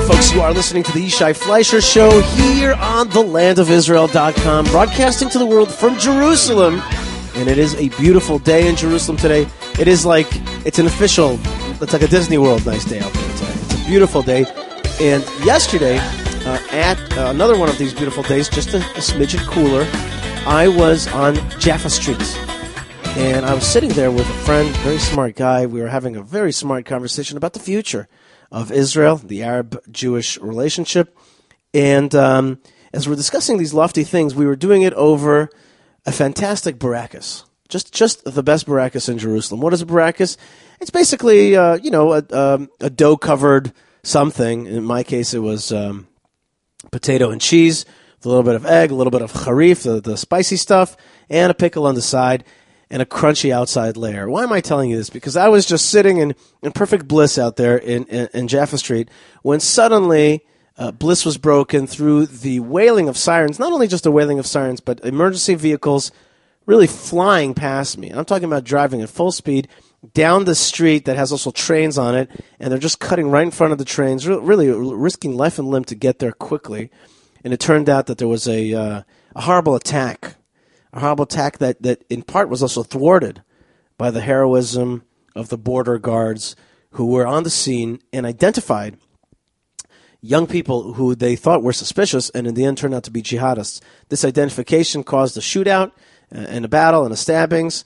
folks, you are listening to the Yishai Fleischer Show here on thelandofisrael.com, broadcasting to the world from Jerusalem. And it is a beautiful day in Jerusalem today. It is like, it's like a Disney World nice day out there today. It's a beautiful day. And yesterday, at another one of these beautiful days, just a smidgen cooler, I was on Jaffa Street. And I was sitting there with a friend, very smart guy. We were having a very smart conversation about the future of Israel, the Arab-Jewish relationship. And as we're discussing these lofty things, we were doing it over a fantastic barakas. Just the best barakas in Jerusalem. What is a barakas? It's basically, a dough-covered something. In my case, it was potato and cheese, with a little bit of egg, a little bit of harif, the spicy stuff, and a pickle on the side, and a crunchy outside layer. Why am I telling you this? Because I was just sitting in perfect bliss out there in Jaffa Street when suddenly bliss was broken through the wailing of sirens. Not only just the wailing of sirens, but emergency vehicles really flying past me. I'm talking about driving at full speed down the street that has also trains on it, and they're just cutting right in front of the trains, really risking life and limb to get there quickly. And it turned out that there was a horrible attack. A horrible attack that in part was also thwarted by the heroism of the border guards who were on the scene and identified young people who they thought were suspicious and in the end turned out to be jihadists. This identification caused a shootout and a battle and a stabbings,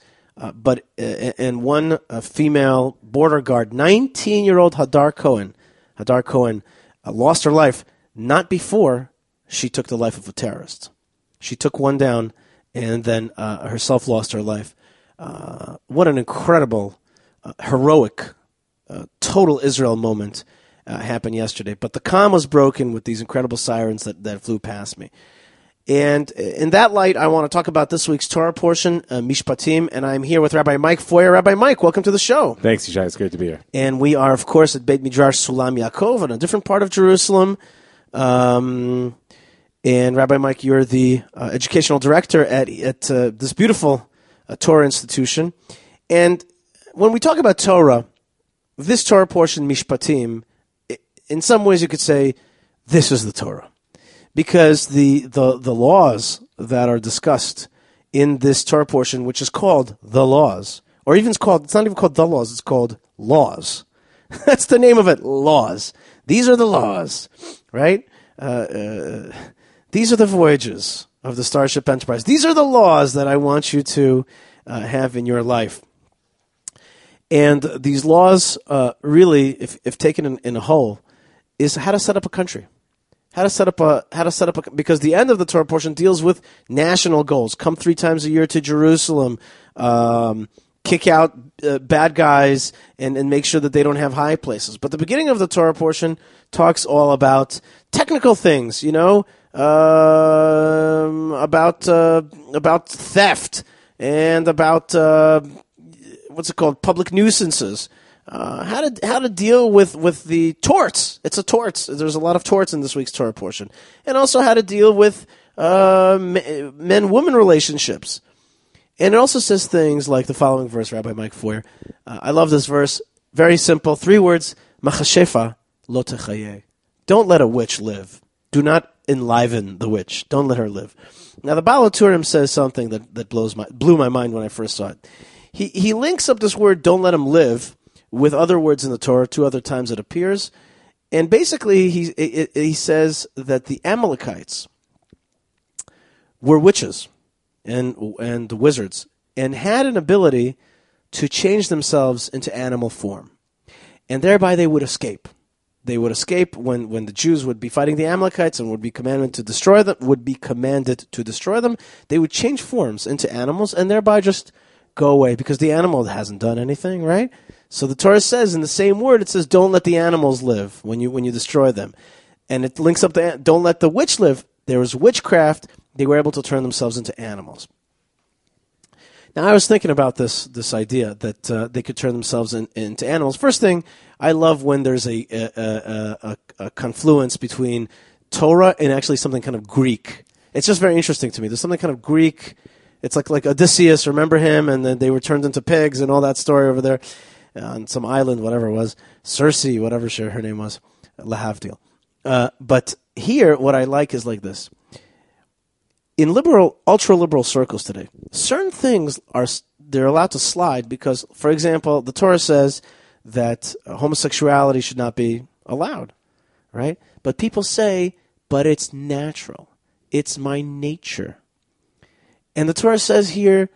and one female border guard, 19-year-old Hadar Cohen lost her life not before she took the life of a terrorist. She took one down and then herself lost her life. What an incredible, heroic, total Israel moment happened yesterday. But the calm was broken with these incredible sirens that flew past me. And in that light, I want to talk about this week's Torah portion, Mishpatim, and I'm here with Rabbi Mike Feuer. Rabbi Mike, welcome to the show. Thanks, Yishai. It's great to be here. And we are, of course, at Beit Midrash Sulam Yaakov in a different part of Jerusalem. And Rabbi Mike, you're the educational director at this beautiful Torah institution. And when we talk about Torah, this Torah portion, Mishpatim, in some ways you could say this is the Torah. Because the laws that are discussed in this Torah portion, which is called the laws, or even it's not even called the laws, it's called laws. That's the name of it, laws. These are the laws, right? These are the voyages of the Starship Enterprise. These are the laws that I want you to have in your life. And these laws really, if taken in a whole, is how to set up a country. How to set up because the end of the Torah portion deals with national goals. Come 3 times a year to Jerusalem, kick out bad guys, and make sure that they don't have high places. But the beginning of the Torah portion talks all about technical things, about theft and about public nuisances. How to deal with the torts. It's a torts. There's a lot of torts in this week's Torah portion, and also how to deal with men-woman relationships. And it also says things like the following verse, Rabbi Mike Feuer. I love this verse. Very simple. 3 words. Machashefa lo techayeh. Don't let a witch live. Do not enliven the witch. Don't let her live. Now, the Baal HaTurim says something that blew my mind when I first saw it. He links up this word, don't let him live, with other words in the Torah, 2 other times it appears. And basically, he says that the Amalekites were witches and wizards and had an ability to change themselves into animal form. And thereby they would escape. They would escape when the Jews would be fighting the Amalekites and would be commanded to destroy them. They would change forms into animals and thereby just go away because the animal hasn't done anything, right? So the Torah says in the same word, it says, don't let the animals live when you destroy them. And it links up to don't let the witch live. There was witchcraft. They were able to turn themselves into animals. Now, I was thinking about this idea that they could turn themselves into animals. First thing, I love when there's a confluence between Torah and actually something kind of Greek. It's just very interesting to me. There's something kind of Greek. It's like Odysseus, remember him? And then they were turned into pigs and all that story over there on some island, whatever it was. Circe, whatever her name was. Lahavdil. But here, what I like is like this. In ultra-liberal circles today, certain things they're allowed to slide because, for example, the Torah says that homosexuality should not be allowed, right? But people say, but it's natural. It's my nature. And the Torah says here,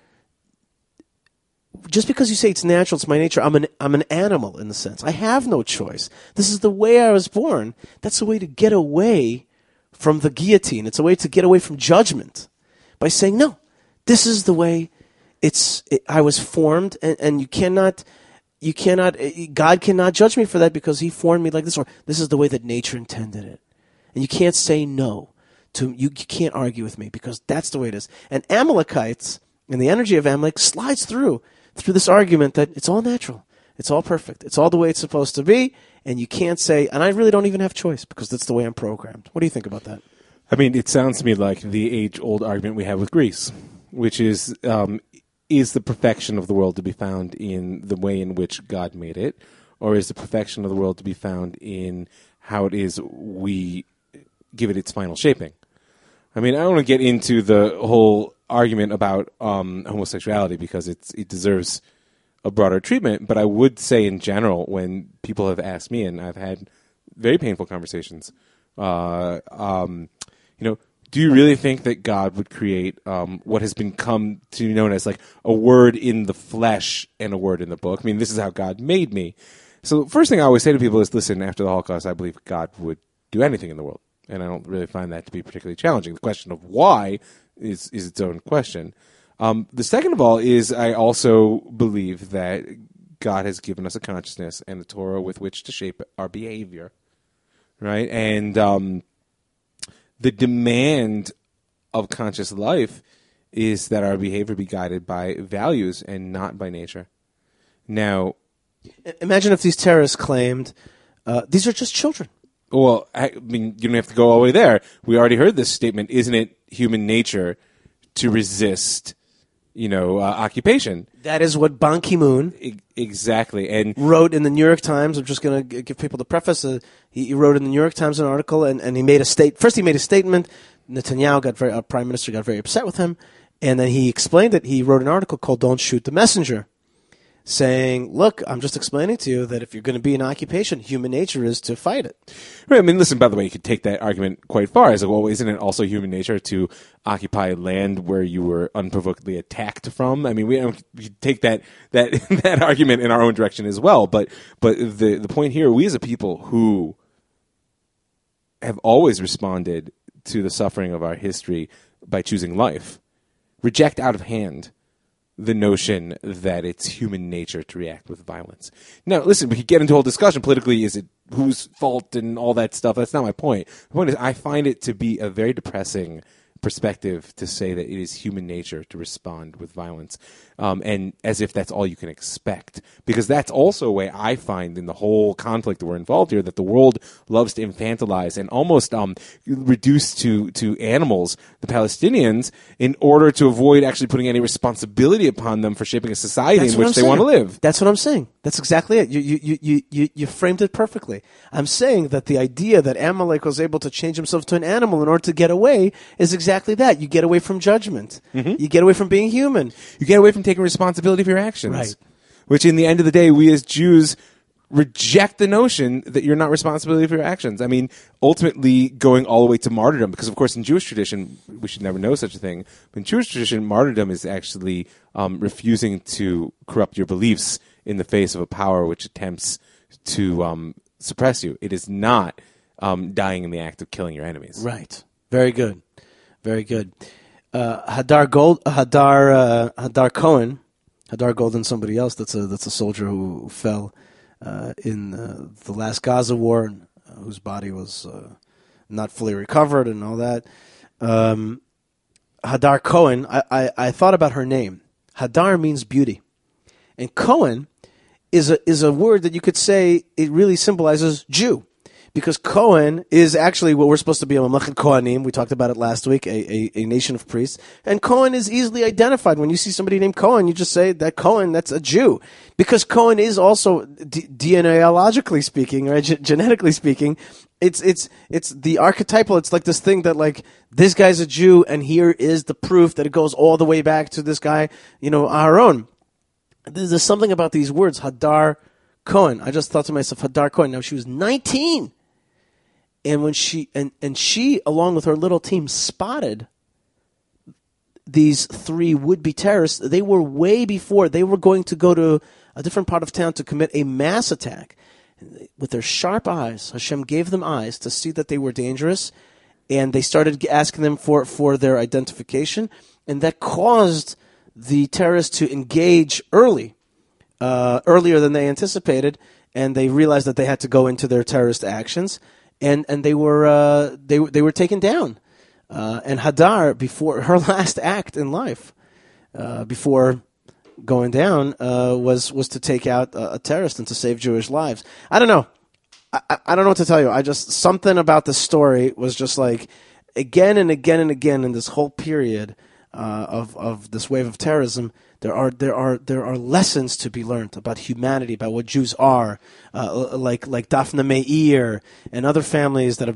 just because you say it's natural, it's my nature, I'm an animal in the sense. I have no choice. This is the way I was born. That's a way to get away from the guillotine. It's a way to get away from judgment by saying, no, this is the way I was formed, and God cannot judge me for that because he formed me like this, or this is the way that nature intended it. And you can't say no. You can't argue with me because that's the way it is. And Amalekites, and the energy of Amalek slides through this argument that it's all natural. It's all perfect. It's all the way it's supposed to be. And you can't say, and I really don't even have choice because that's the way I'm programmed. What do you think about that? I mean, it sounds to me like the age-old argument we have with Greece, which is the perfection of the world to be found in the way in which God made it, or is the perfection of the world to be found in how it is we give it its final shaping? I mean, I don't want to get into the whole argument about homosexuality because it deserves a broader treatment, but I would say in general, when people have asked me, and I've had very painful conversations, do you really think that God would create what has become to be known as like a word in the flesh and a word in the book? I mean, this is how God made me. So the first thing I always say to people is, listen, after the Holocaust, I believe God would do anything in the world, and I don't really find that to be particularly challenging. The question of why is its own question. The second of all is I also believe that God has given us a consciousness and the Torah with which to shape our behavior, right? And the demand of conscious life is that our behavior be guided by values and not by nature. Now, imagine if these terrorists claimed these are just children. Well, I mean, you don't have to go all the way there. We already heard this statement. Isn't it human nature to resist occupation? That is what Ban Ki-moon exactly and wrote in the New York Times. I'm just going to give people the preface. He wrote in the New York Times an article, and he made a first he made a statement. Netanyahu, Prime Minister, got very upset with him, and then he explained it. He wrote an article called "Don't Shoot the Messenger," saying, look, I'm just explaining to you that if you're going to be in occupation, human nature is to fight it. Right. I mean, listen, by the way, you could take that argument quite far. As well, isn't it also human nature to occupy land where you were unprovokedly attacked from? I mean, we take that argument in our own direction as well. But the point here, we as a people who have always responded to the suffering of our history by choosing life, reject out of hand the notion that it's human nature to react with violence. Now, listen, we could get into a whole discussion politically, is it whose fault and all that stuff. That's not my point. The point is I find it to be a very depressing perspective to say that it is human nature to respond with violence, and as if that's all you can expect. Because that's also a way I find in the whole conflict that we're involved here, that the world loves to infantilize and almost reduce to animals the Palestinians in order to avoid actually putting any responsibility upon them for shaping a society in which they want to live. That's what I'm saying. That's exactly it. You framed it perfectly. I'm saying that the idea that Amalek was able to change himself to an animal in order to get away is exactly that. You get away from judgment. Mm-hmm. You get away from being human. You get away from taking responsibility for your actions. Right. Which, in the end of the day, we as Jews reject the notion that you're not responsible for your actions. I mean, ultimately going all the way to martyrdom, because, of course, in Jewish tradition, we should never know such a thing. But in Jewish tradition, martyrdom is actually refusing to corrupt your beliefs in the face of a power which attempts to suppress you. It is not dying in the act of killing your enemies. Right. Very good. Very good. Hadar Cohen, Hadar Goldin, somebody else. That's a soldier who fell in the last Gaza war, and whose body was not fully recovered, and all that. Hadar Cohen. I thought about her name. Hadar means beauty, and Cohen is a word that you could say it really symbolizes Jew, because Cohen is actually what we're supposed to be, a Mamlechet Kohanim. We talked about it last week, a nation of priests. And Cohen is easily identified. When you see somebody named Cohen, you just say that Cohen, that's a Jew. Because Cohen is also, DNA-ologically speaking, right, genetically speaking, it's the archetypal. It's like this thing that, like, this guy's a Jew, and here is the proof that it goes all the way back to this guy, Aaron. There's something about these words, Hadar Cohen. I just thought to myself, Hadar Cohen. Now, she was 19. And when she, she, along with her little team, spotted these 3 would-be terrorists, they were way before. They were going to go to a different part of town to commit a mass attack. With their sharp eyes, Hashem gave them eyes to see that they were dangerous, and they started asking them for their identification, and that caused the terrorists to engage earlier than they anticipated, and they realized that they had to go into their terrorist actions, and they were taken down. And Hadar, before her last act in life, before going down, was to take out a terrorist and to save Jewish lives. I don't know. I don't know what to tell you. Something about the story was just like, again and again and again in this whole period of this wave of terrorism, there are lessons to be learned about humanity, about what Jews are, like Daphne Meir and other families that have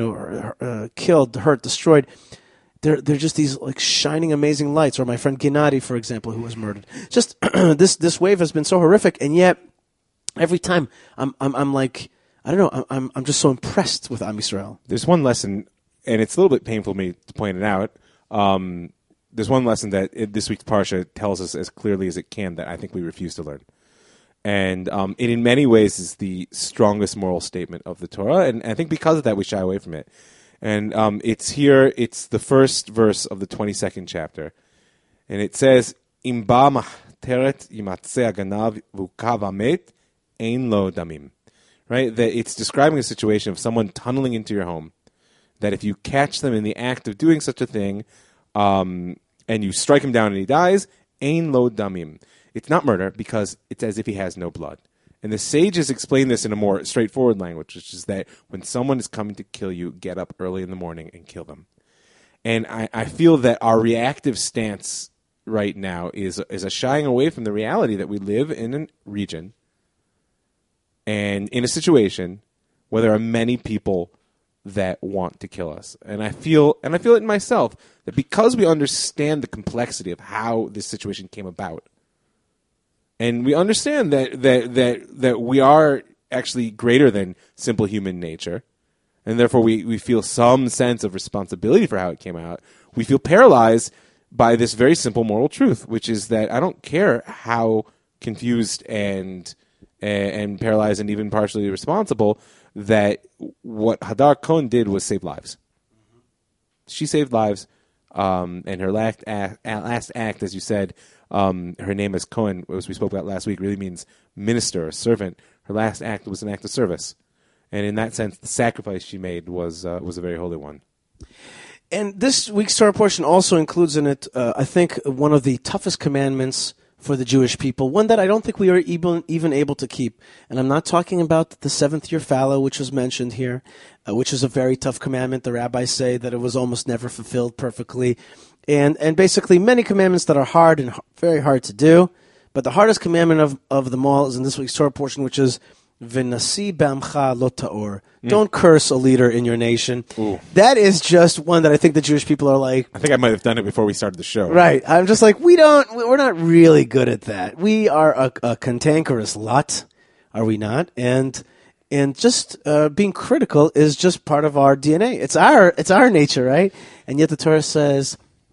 been killed, hurt, destroyed. They're just these like shining, amazing lights. Or my friend Gennady, for example, who was murdered. Just this wave has been so horrific, and yet every time I'm like, I don't know, I'm just so impressed with Am Yisrael. There's one lesson, and it's a little bit painful for me to point it out. There's one lesson that this week's Parsha tells us as clearly as it can that I think we refuse to learn. And it in many ways is the strongest moral statement of the Torah, and I think because of that we shy away from it. And it's the first verse of the 22nd chapter. And it says, Im ba mahteret yimatzeh haganav v'ukav hamet ein lo damim. Right? That it's describing a situation of someone tunneling into your home, that if you catch them in the act of doing such a thing, and you strike him down and he dies, ein lo damim. It's not murder because it's as if he has no blood. And the sages explain this in a more straightforward language, which is that when someone is coming to kill you, get up early in the morning and kill them. And I feel that our reactive stance right now is a shying away from the reality that we live in a region and in a situation where there are many people that want to kill us. And I feel it in myself that because we understand the complexity of how this situation came about, and we understand that we are actually greater than simple human nature, and therefore we feel some sense of responsibility for how it came out, we feel paralyzed by this very simple moral truth, which is that I don't care how confused and paralyzed and even partially responsible, that what Hadar Cohen did was save lives. She saved lives, and her last act, as you said, her name is Cohen, as we spoke about last week, really means minister or servant. Her last act was an act of service. And in that sense, the sacrifice she made was a very holy one. And this week's Torah portion also includes in it, I think, one of the toughest commandments for the Jewish people, one that I don't think we are even able to keep. And I'm not talking about the seventh-year fallow, which was mentioned here, which is a very tough commandment. The rabbis say that it was almost never fulfilled perfectly. And basically many commandments that are hard and very hard to do. But the hardest commandment of them all is in this week's Torah portion, which is V'nasi b'amcha lo ta'or. Don't curse a leader in your nation. Ooh. That is just one that I think the Jewish people are like. I think I might have done it before we started the show. Right. I'm just like, we're not really good at that. We are a cantankerous lot, are we not? And just being critical is just part of our DNA. It's our nature, right? And yet the Torah says,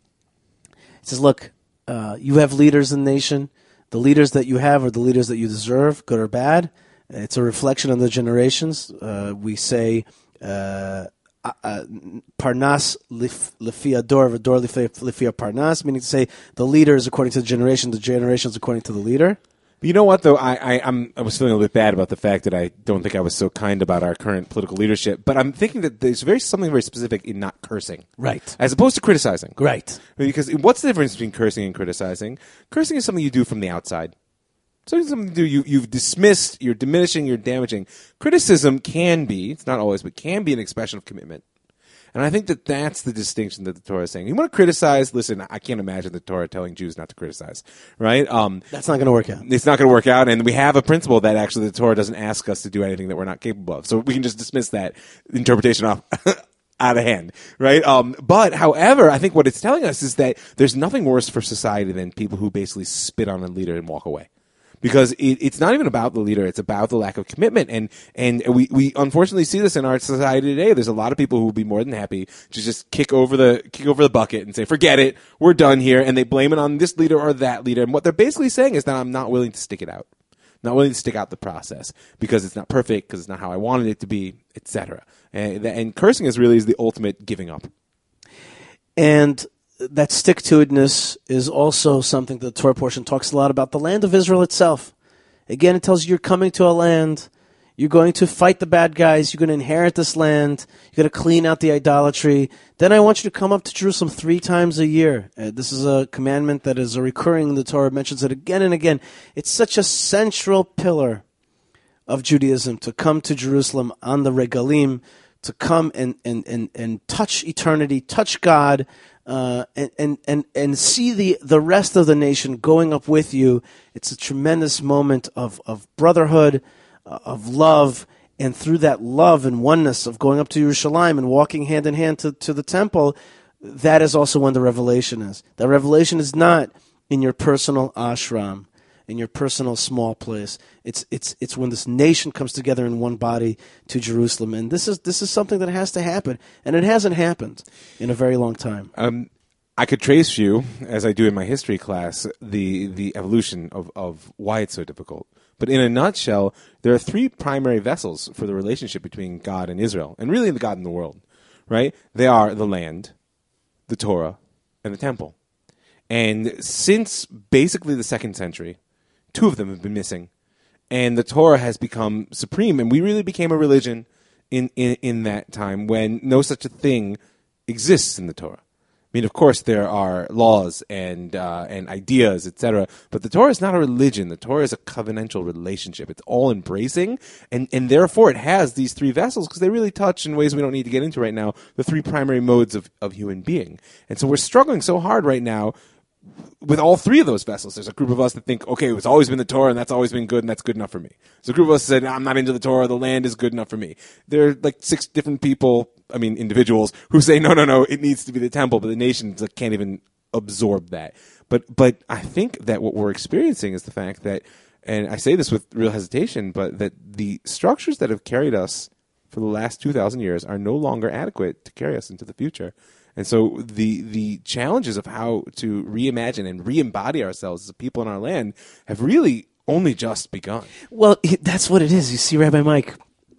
look, you have leaders in the nation. The leaders that you have are the leaders that you deserve, good or bad. It's a reflection on the generations. We say parnas lefia dor v'dor lefia parnas, meaning to say the leader is according to the generations according to the leader. But you know what, though? I was feeling a little bit bad about the fact that I don't think I was so kind about our current political leadership. But I'm thinking that there's something very specific in not cursing. Right. As opposed to criticizing. Right. Because what's the difference between cursing and criticizing? Cursing is something you do from the outside. Something to do. You've dismissed, you're diminishing, you're damaging. Criticism can be, it's not always, but can be an expression of commitment. And I think that that's the distinction that the Torah is saying. You want to criticize? Listen, I can't imagine the Torah telling Jews not to criticize, right? That's not going to work out. It's not going to work out, and we have a principle that actually the Torah doesn't ask us to do anything that we're not capable of. So we can just dismiss that interpretation off out of hand, right? But, however, I think what it's telling us is that there's nothing worse for society than people who basically spit on a leader and walk away. Because it's not even about the leader; it's about the lack of commitment, and we unfortunately see this in our society today. There's a lot of people who will be more than happy to just kick over the bucket and say, "Forget it, we're done here," and they blame it on this leader or that leader. And what they're basically saying is that I'm not willing to stick it out, not willing to stick out the process because it's not perfect, because it's not how I wanted it to be, etc. And cursing is the ultimate giving up. And that stick-to-itness is also something that the Torah portion talks a lot about, the land of Israel itself. Again, it tells you you're coming to a land, you're going to fight the bad guys, you're going to inherit this land, you're going to clean out the idolatry. Then I want you to come up to Jerusalem 3 times a year. This is a commandment that is a recurring, the Torah mentions it again and again. It's such a central pillar of Judaism to come to Jerusalem on the regalim, to come and touch eternity, touch God, and see the rest of the nation going up with you. It's a tremendous moment of brotherhood, of love, and through that love and oneness of going up to Yerushalayim and walking hand in hand to the temple, that is also when the revelation is. The revelation is not in your personal ashram, in your personal small place. It's when this nation comes together in one body to Jerusalem, and this is something that has to happen, and it hasn't happened in a very long time. I could trace you, as I do in my history class, the evolution of why it's so difficult. But in a nutshell, there are 3 primary vessels for the relationship between God and Israel, and really the God and the world, right? They are the land, the Torah, and the temple. And since basically the 2nd century, 2 of them have been missing, and the Torah has become supreme, and we really became a religion in that time when no such a thing exists in the Torah. I mean, of course, there are laws and ideas, etc., but the Torah is not a religion. The Torah is a covenantal relationship. It's all-embracing, and therefore it has these 3 vessels because they really touch, in ways we don't need to get into right now, the 3 primary modes of human being. And so we're struggling so hard right now with all 3 of those vessels. There's a group of us that think, okay, it's always been the Torah, and that's always been good, and that's good enough for me. There's a group of us that said, I'm not into the Torah, the land is good enough for me. There are like 6 different people, individuals, who say, no, it needs to be the temple, but the nations can't even absorb that. But I think that what we're experiencing is the fact that, and I say this with real hesitation, but that the structures that have carried us for the last 2,000 years are no longer adequate to carry us into the future. And so the challenges of how to reimagine and re-embody ourselves as a people in our land have really only just begun. Well, that's what it is. You see, Rabbi Mike,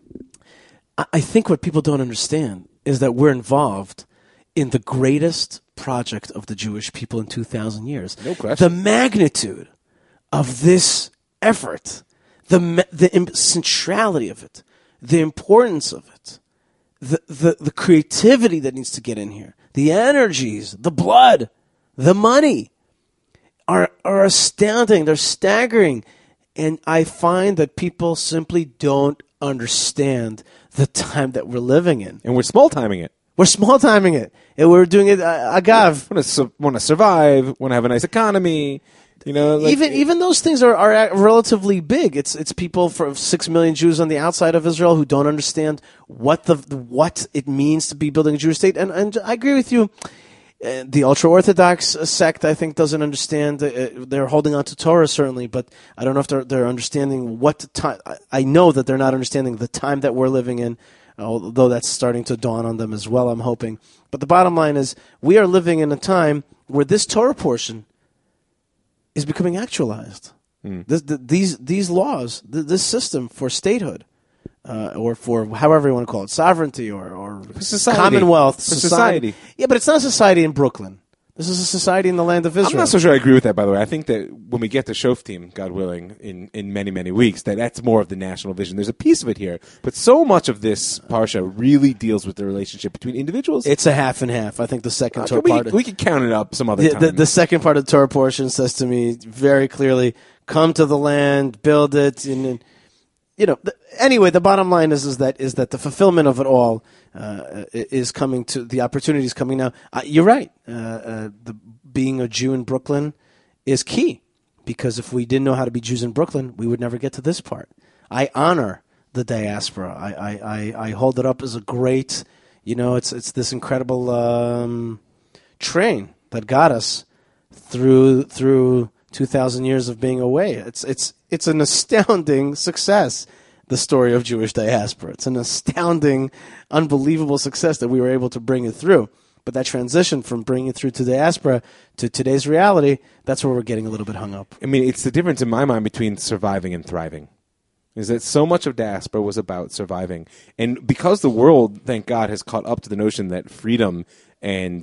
I think what people don't understand is that we're involved in the greatest project of the Jewish people in 2,000 years. No question. The magnitude of this effort, the centrality of it, the importance of it, the creativity that needs to get in here, the energies, the blood, the money are astounding. They're staggering. And I find that people simply don't understand the time that we're living in. And we're small-timing it. We're small-timing it. And we're doing it agav. Want to survive, want to have a nice economy. Even those things are relatively big. It's people for 6 million Jews on the outside of Israel who don't understand what it means to be building a Jewish state. And I agree with you. The ultra-Orthodox sect, I think, doesn't understand. They're holding on to Torah, certainly, but I don't know if they're understanding what time. I know that they're not understanding the time that we're living in, although that's starting to dawn on them as well, I'm hoping. But the bottom line is, we are living in a time where this Torah portion is becoming actualized. These laws, this system for statehood, or for however you want to call it, sovereignty or society. Commonwealth, for society. Yeah, but it's not society in Brooklyn. This is a society in the land of Israel. I'm not so sure I agree with that, by the way. I think that when we get to Shoftim, God willing, in many, many weeks, that's more of the national vision. There's a piece of it here, but so much of this parsha really deals with the relationship between individuals. It's a half and half. I think the second Torah part... We could count it up some other time. The second part of the Torah portion says to me very clearly, come to the land, build it, and anyway, the bottom line is that the fulfillment of it all is coming to the opportunities coming now. You're right. Being a Jew in Brooklyn is key, because if we didn't know how to be Jews in Brooklyn, we would never get to this part. I honor the diaspora. I hold it up as a great, it's this incredible train that got us through 2,000 years of being away. It's an astounding success, the story of Jewish diaspora. It's an astounding, unbelievable success that we were able to bring it through. But that transition from bringing it through to diaspora to today's reality, that's where we're getting a little bit hung up. I mean, it's the difference in my mind between surviving and thriving, is that so much of diaspora was about surviving. And because the world, thank God, has caught up to the notion that freedom and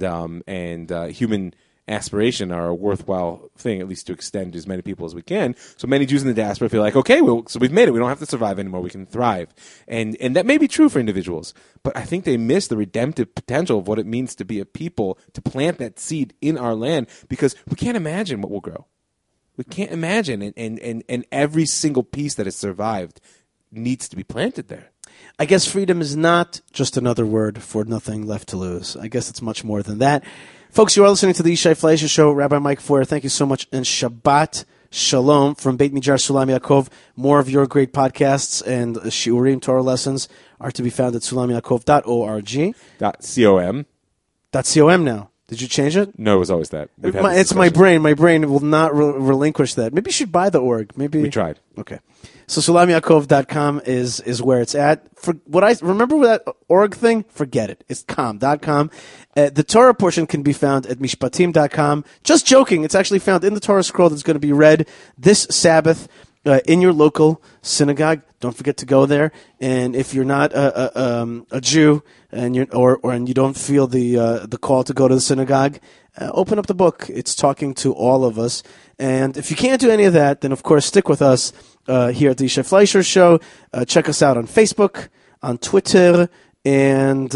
human aspiration are a worthwhile thing, at least to extend to as many people as we can. So many Jews in the diaspora feel like, okay, well, so we've made it. We don't have to survive anymore. We can thrive. And that may be true for individuals, but I think they miss the redemptive potential of what it means to be a people, to plant that seed in our land, because we can't imagine what will grow. We can't imagine. And every single piece that has survived needs to be planted there. I guess freedom is not just another word for nothing left to lose. I guess it's much more than that. Folks, you are listening to the Yishai Fleisher Show. Rabbi Mike Feuer, thank you so much. And Shabbat Shalom from Beit Midrash Sulam Yaakov. More of your great podcasts and Shiurim Torah lessons are to be found at sulamyaakov.org. .com. .com now. Did you change it? No, it was always that. It's my brain. My brain will not relinquish that. Maybe you should buy the org. Maybe we tried. Okay. So sulamyaakov.com is where it's at. For what I remember with that org thing, forget it. It's com.com. The Torah portion can be found at mishpatim.com. Just joking. It's actually found in the Torah scroll that's going to be read this Sabbath in your local synagogue. Don't forget to go there. And if you're not a Jew and you don't feel the call to go to the synagogue, open up the book. It's talking to all of us. And if you can't do any of that, then of course stick with us here at the Yishai Fleisher Show. Check us out on Facebook, on Twitter, and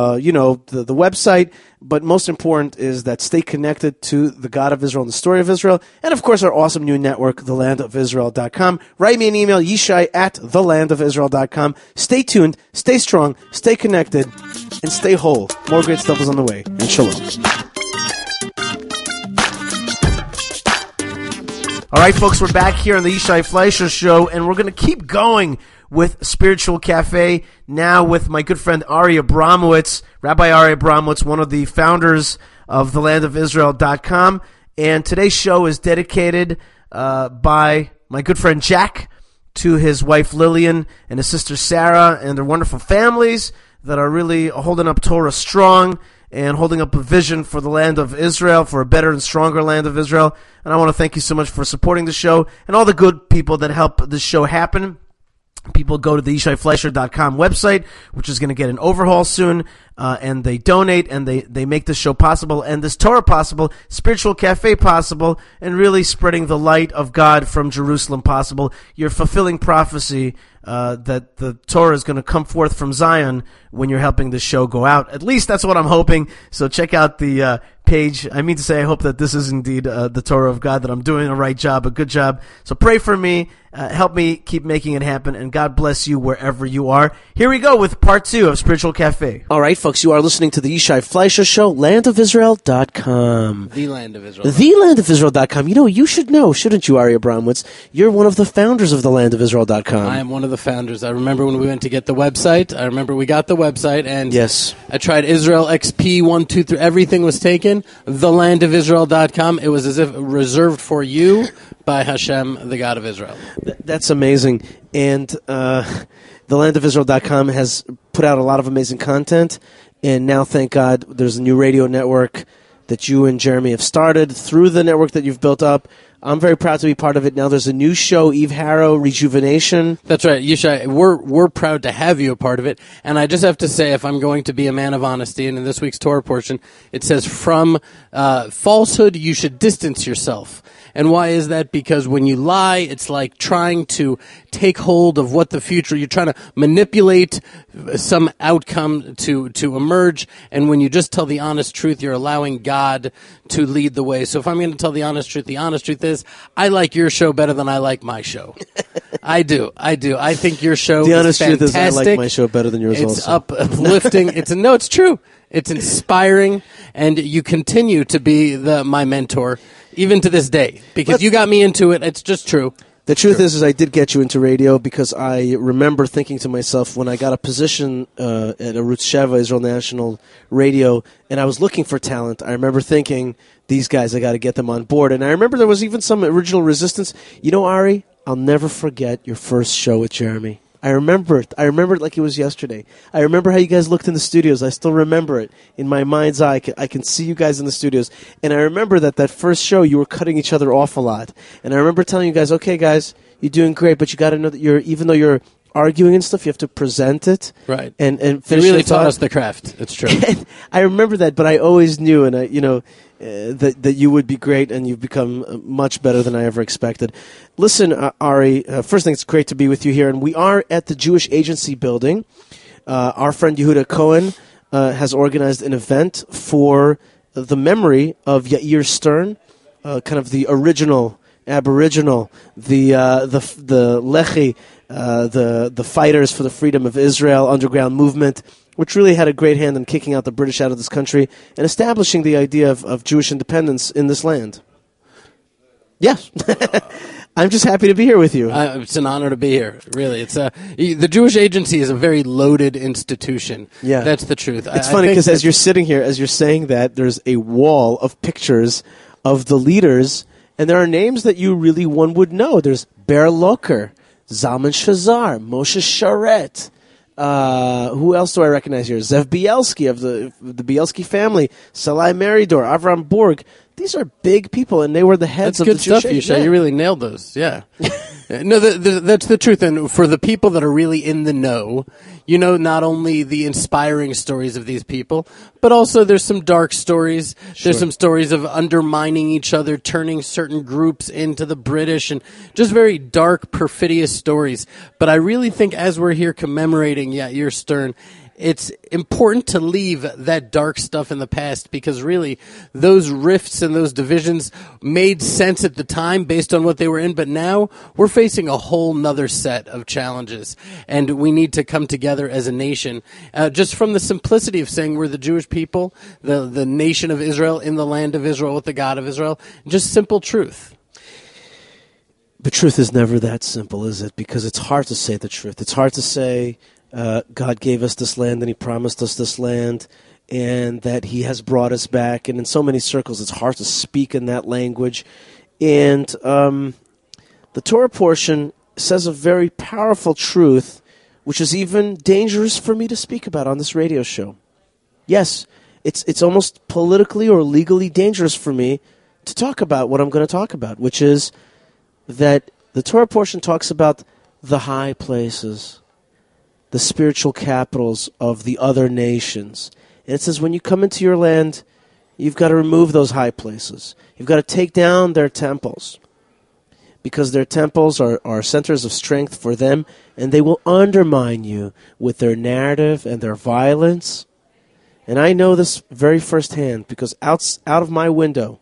the website. But most important is that stay connected to the God of Israel and the story of Israel, and of course our awesome new network, thelandofisrael.com. Write me an email, yishai@thelandofisrael.com. Stay tuned, stay strong, stay connected, and stay whole. More great stuff is on the way. And shalom. All right, folks, we're back here on the Yishai Fleisher Show, and we're going to keep going with Spiritual Cafe, now with my good friend Ari Abramowitz, Rabbi Ari Abramowitz, one of the founders of thelandofisrael.com. And today's show is dedicated by my good friend Jack to his wife Lillian and his sister Sarah and their wonderful families that are really holding up Torah strong and holding up a vision for the land of Israel, for a better and stronger land of Israel. And I want to thank you so much for supporting the show and all the good people that help this show happen. People go to the YishaiFleisher.com website, which is going to get an overhaul soon, and they donate, and they make this show possible, and this Torah possible, Spiritual Cafe possible, and really spreading the light of God from Jerusalem possible. You're fulfilling prophecy that the Torah is going to come forth from Zion when you're helping this show go out. At least that's what I'm hoping. So check out the page. I mean to say, I hope that this is indeed the Torah of God, that I'm doing a right job, a good job. So pray for me. Help me keep making it happen, and God bless you wherever you are. Here we go with part 2 of Spiritual Cafe. All right, folks, you are listening to the Yishai Fleisher Show, landofisrael.com. The Land of Israel. The landofisrael.com. You know, you should know, shouldn't you, Ari Abramowitz? You're one of the founders of the landofisrael.com. I am one of the founders. I remember when we went to get the website. I remember we got the website, and yes, I tried Israel XP 1, 2, 3. Everything was taken. Thelandofisrael.com. It was as if reserved for you by Hashem, the God of Israel. That's amazing. And thelandofisrael.com has put out a lot of amazing content. And now, thank God, there's a new radio network that you and Jeremy have started through the network that you've built up. I'm very proud to be part of it. Now there's a new show, Eve Harrow, Rejuvenation. That's right, Yishai. We're proud to have you a part of it. And I just have to say, if I'm going to be a man of honesty, and in this week's Torah portion, it says, from falsehood you should distance yourself. And why is that? Because when you lie, it's like trying to take hold of what the future, you're trying to manipulate some outcome to emerge. And when you just tell the honest truth, you're allowing God to lead the way. So if I'm going to tell the honest truth is, I like your show better than I like my show. I do. I think your show The is honest truth is, I fantastic. like my show better than yours It's also. uplifting. It's true. It's inspiring, and you continue to be my mentor, even to this day, because you got me into it. It's just true. The truth is I did get you into radio because I remember thinking to myself when I got a position at Arutz Sheva, Israel National Radio, and I was looking for talent, I remember thinking, these guys, I got to get them on board. And I remember there was even some original resistance. You know, Ari, I'll never forget your first show with Jeremy. I remember it. I remember it like it was yesterday. I remember how you guys looked in the studios. I still remember it in my mind's eye. I can see you guys in the studios. And I remember that first show, you were cutting each other off a lot. And I remember telling you guys, okay, guys, you're doing great, but you got to know that even though you're arguing and stuff, you have to present it. Right. And finish You really the thought. taught us the craft. It's true. I remember that, but I always knew, and that you would be great, and you've become much better than I ever expected. Listen, Ari, first thing, it's great to be with you here, and we are at the Jewish Agency building. Our friend Yehuda Cohen has organized an event for the memory of Yair Stern, kind of the original Aboriginal, the Lechi, the fighters for the freedom of Israel underground movement, which really had a great hand in kicking out the British out of this country and establishing the idea of Jewish independence in this land. Yes. I'm just happy to be here with you. It's an honor to be here. Really, it's the Jewish Agency is a very loaded institution. Yeah, that's the truth. It's funny because as you're sitting here, as you're saying that, there's a wall of pictures of the leaders, and there are names that one would know. There's Ber Locher, Zalman Shazar, Moshe Sharet. Who else do I recognize here? Zev Bielski of the Bielski family, Salai Meridor, Avram Borg. These are big people, and they were the heads of the Jewish. That's good stuff, Yishai. Yeah. You really nailed those. Yeah. No, that's the truth. And for the people that are really in the know, you know not only the inspiring stories of these people, but also there's some dark stories. Sure. There's some stories of undermining each other, turning certain groups into the British, and just very dark, perfidious stories. But I really think as we're here commemorating Yair Stern, it's important to leave that dark stuff in the past, because really those rifts and those divisions made sense at the time based on what they were in, but now we're facing a whole nother set of challenges, and we need to come together as a nation, just from the simplicity of saying we're the Jewish people, the nation of Israel, in the land of Israel with the God of Israel, just simple truth. But truth is never that simple, is it? Because it's hard to say the truth. It's hard to say God gave us this land and He promised us this land and that He has brought us back. And in so many circles, it's hard to speak in that language. And the Torah portion says a very powerful truth, which is even dangerous for me to speak about on this radio show. Yes, it's almost politically or legally dangerous for me to talk about what I'm going to talk about, which is that the Torah portion talks about the high places, the spiritual capitals of the other nations. And it says when you come into your land, you've got to remove those high places. You've got to take down their temples, because their temples are centers of strength for them, and they will undermine you with their narrative and their violence. And I know this very firsthand, because out of my window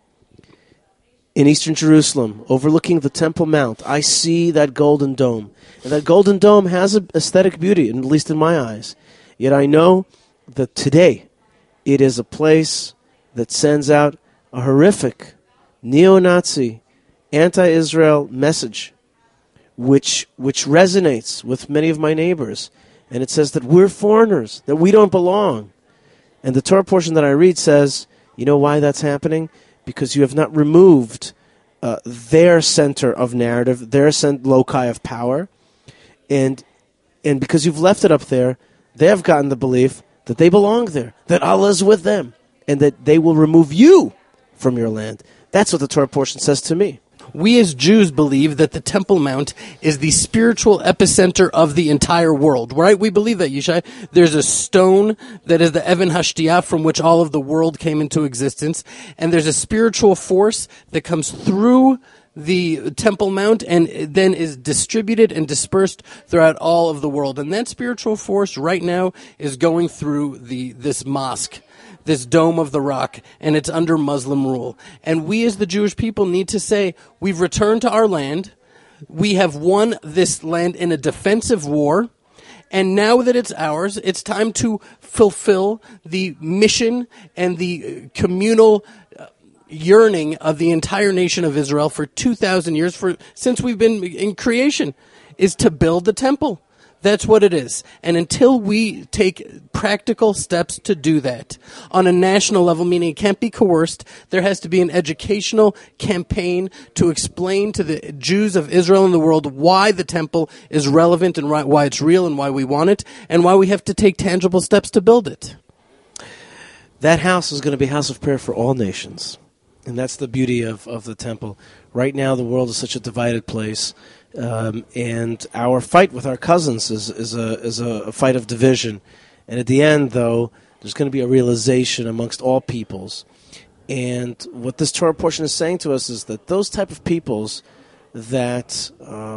in eastern Jerusalem, overlooking the Temple Mount, I see that golden dome. And that golden dome has an aesthetic beauty, at least in my eyes. Yet I know that today it is a place that sends out a horrific neo-Nazi, anti-Israel message, which resonates with many of my neighbors. And it says that we're foreigners, that we don't belong. And the Torah portion that I read says, you know why that's happening? Because you have not removed their center of narrative, their loci of power. And because you've left it up there, they have gotten the belief that they belong there, that Allah is with them. and that they will remove you from your land. That's what the Torah portion says to me. We as Jews believe that the Temple Mount is the spiritual epicenter of the entire world, right? We believe that, Yishai. There's a stone that is the Evan Hashtiyah from which all of the world came into existence, and there's a spiritual force that comes through the Temple Mount and then is distributed and dispersed throughout all of the world. And that spiritual force right now is going through this mosque, this Dome of the Rock, and it's under Muslim rule. And we as the Jewish people need to say, we've returned to our land, we have won this land in a defensive war, and now that it's ours, it's time to fulfill the mission and the communal yearning of the entire nation of Israel for 2,000 years, since we've been in creation, is to build the temple. That's what it is. And until we take practical steps to do that on a national level, meaning it can't be coerced, there has to be an educational campaign to explain to the Jews of Israel and the world why the temple is relevant and why it's real and why we want it and why we have to take tangible steps to build it. That house is going to be a house of prayer for all nations. And that's the beauty of the temple. Right now, the world is such a divided place. And our fight with our cousins is a fight of division. And at the end, though, there's going to be a realization amongst all peoples. And what this Torah portion is saying to us is that those type of peoples that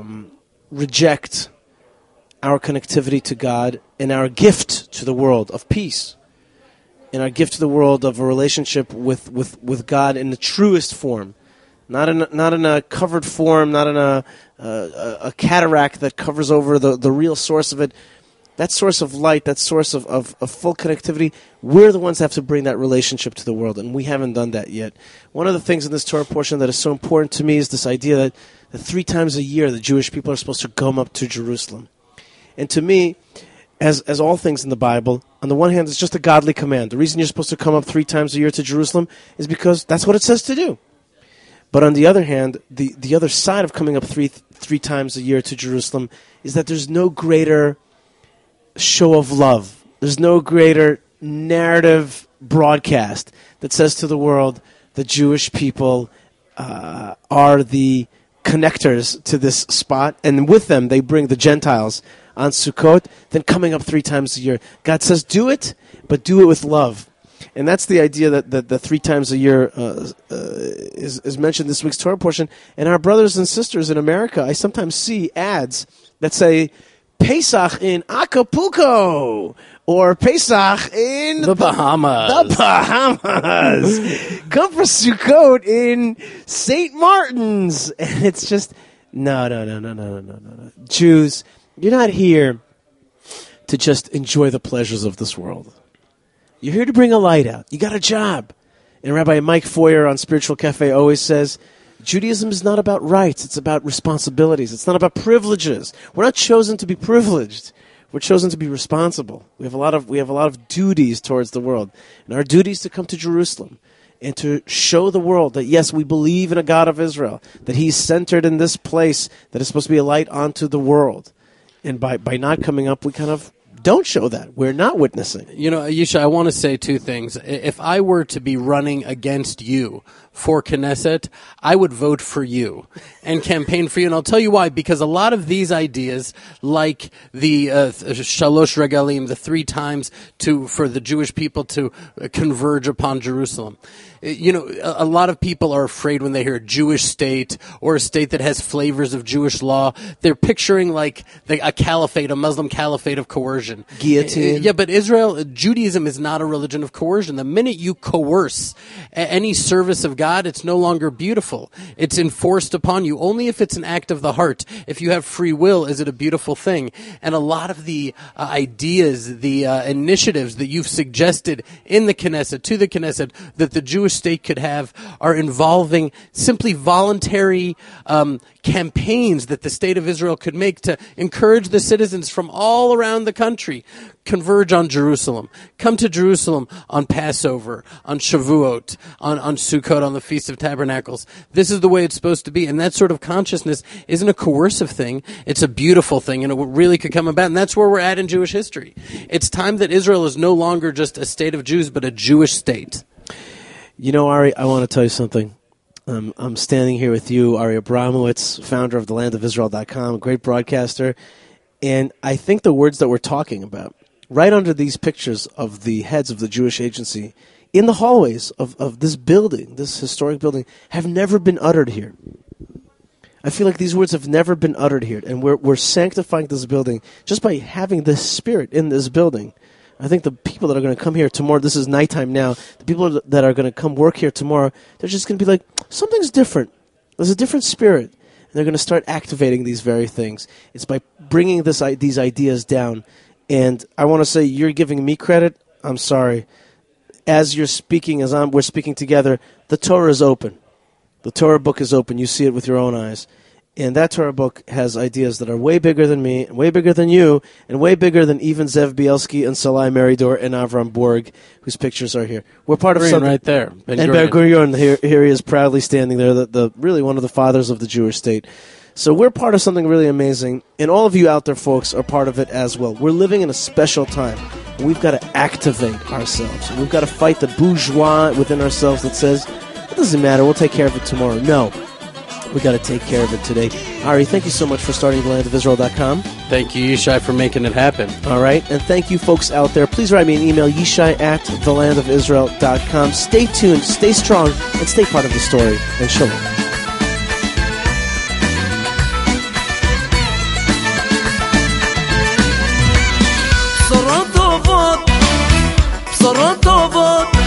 reject our connectivity to God and our gift to the world of peace, and our gift to the world of a relationship with God in the truest form, not in a covered form, not in a cataract that covers over the real source of it. That source of light, that source of full connectivity, we're the ones that have to bring that relationship to the world, and we haven't done that yet. One of the things in this Torah portion that is so important to me is this idea that 3 times a year the Jewish people are supposed to come up to Jerusalem. And to me, as all things in the Bible, on the one hand, it's just a godly command. The reason you're supposed to come up 3 times a year to Jerusalem is because that's what it says to do. But on the other hand, the other side of coming up three times a year to Jerusalem is that there's no greater show of love. There's no greater narrative broadcast that says to the world the Jewish people are the connectors to this spot, and with them they bring the Gentiles on Sukkot, then coming up 3 times a year. God says, do it, but do it with love. And that's the idea that the 3 times a year is mentioned in this week's Torah portion. And our brothers and sisters in America, I sometimes see ads that say, Pesach in Acapulco, or Pesach in the Bahamas. The Bahamas. Come for Sukkot in St. Martin's. And it's just, no. Jews, you're not here to just enjoy the pleasures of this world. You're here to bring a light out. You got a job. And Rabbi Mike Foyer on Spiritual Cafe always says, Judaism is not about rights. It's about responsibilities. It's not about privileges. We're not chosen to be privileged. We're chosen to be responsible. We have a lot of duties towards the world. And our duty is to come to Jerusalem and to show the world that, yes, we believe in a God of Israel, that he's centered in this place, that is supposed to be a light onto the world. And by not coming up, we kind of don't show that. We're not witnessing. You know, Yisha, I want to say 2 things. If I were to be running against you for Knesset, I would vote for you and campaign for you. And I'll tell you why. Because a lot of these ideas, like the Shalosh Regalim, the 3 times for the Jewish people to converge upon Jerusalem. You know, a lot of people are afraid when they hear a Jewish state or a state that has flavors of Jewish law. They're picturing like a caliphate, a Muslim caliphate of coercion. Guillotine. Yeah, but Judaism is not a religion of coercion. The minute you coerce any service of God, it's no longer beautiful. It's enforced upon you. Only if it's an act of the heart. If you have free will, is it a beautiful thing? And a lot of the ideas, the initiatives that you've suggested in the Knesset, to the Knesset, that the Jewish state could have are involving simply voluntary campaigns that the state of Israel could make to encourage the citizens from all around the country converge on Jerusalem. Come to Jerusalem on Passover, on Shavuot, on Sukkot, on the Feast of Tabernacles. This is the way it's supposed to be. And that sort of consciousness isn't a coercive thing. It's a beautiful thing, and it really could come about. And that's where we're at in Jewish history. It's time that Israel is no longer just a state of Jews, but a Jewish state. You know, Ari, I want to tell you something. I'm standing here with you, Ari Abramowitz, founder of thelandofisrael.com, a great broadcaster. And I think the words that we're talking about, right under these pictures of the heads of the Jewish Agency, in the hallways of this building, this historic building, have never been uttered here. I feel like these words have never been uttered here. And we're sanctifying this building just by having the Spirit in this building. I think the people that are going to come here tomorrow, this is nighttime now, the people that are going to come work here tomorrow, they're just going to be like, something's different. There's a different spirit. And they're going to start activating these very things. It's by bringing these ideas down. And I want to say, you're giving me credit. I'm sorry. As you're speaking, we're speaking together, the Torah is open. The Torah book is open. You see it with your own eyes. And that Torah book has ideas that are way bigger than me, and way bigger than you, and way bigger than even Zev Bielski and Salai Meridor and Avram Borg, whose pictures are here. We're part of something right there. Ben Gurion, here he is proudly standing there, the really one of the fathers of the Jewish state. So we're part of something really amazing, and all of you out there, folks, are part of it as well. We're living in a special time. We've got to activate ourselves. We've got to fight the bourgeois within ourselves that says, it doesn't matter, we'll take care of it tomorrow. No. We got to take care of it today. Ari, thank you so much for starting thelandofisrael.com. Thank you, Yishai, for making it happen. All right, and thank you, folks out there. Please write me an email, yishai@thelandofisrael.com. Stay tuned, stay strong, and stay part of the story. And shalom. בשורות טובות